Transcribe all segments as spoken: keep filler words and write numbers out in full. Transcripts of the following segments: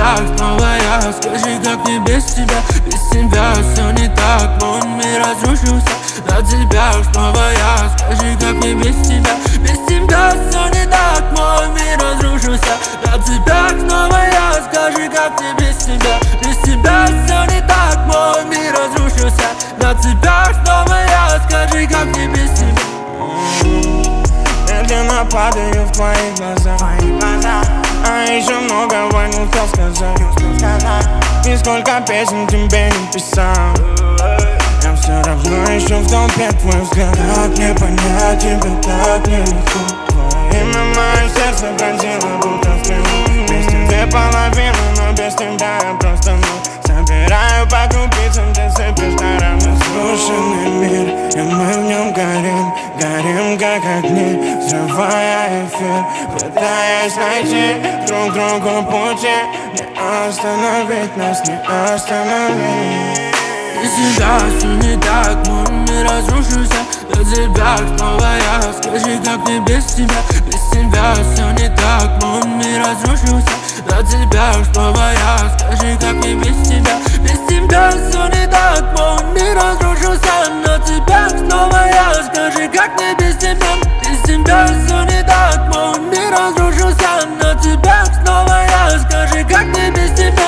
тебя снова я. Скажи, как мне без тебя? Без тебя все не так, мой мир разрушился. Для тебя снова я. Скажи, как мне без тебя? Без тебя все не так, мой мир разрушился. Для тебя снова я. Скажи, как мне без тебя? Без тебя все не так, мой мир разрушился. Для тебя снова я. Скажи, как мне без тебя? Медленно падаю в твои глаза, а еще многого не успел сказать. И сколько песен тебе не писал, я все равно ищу в толпе твой взгляд. Как мне понять тебя так нелегко? Твое имя мое сердце пронзило будто в плену. Вместе две половины, но без тебя я просто ну. Собираю по крупицам, ты сыпешь на равнодушный мир, и мы в нем горим, горим как огни, взрывая эфир, пытаясь найти друг другу пути. Не остановить нас, не остановить. Без тебя все не так, мой мир разрушился. Для тебя снова я. Скажи, как мне без тебя? Без тебя все не так, мой мир разрушился. Для тебя снова я. Скажи, как мне без тебя? Без тебя все не так, мой мир разрушился. Для тебя снова я. Скажи, как мне без тебя? Без тебя все не так, мой мир разрушился. Для тебя снова я. Скажи, как мне без тебя?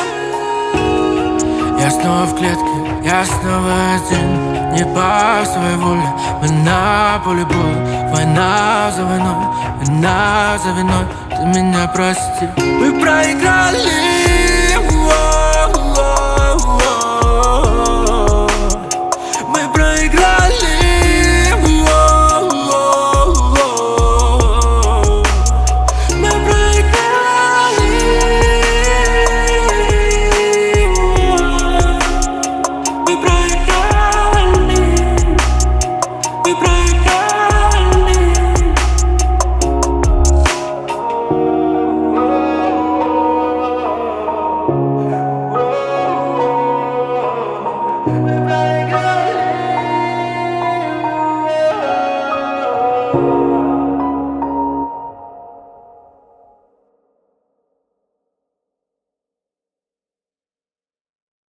Я снова в клетке, я снова один, не по своей воле. Мы на поле боя, война за войной, война за виной. Ты меня прости. Мы проиграли.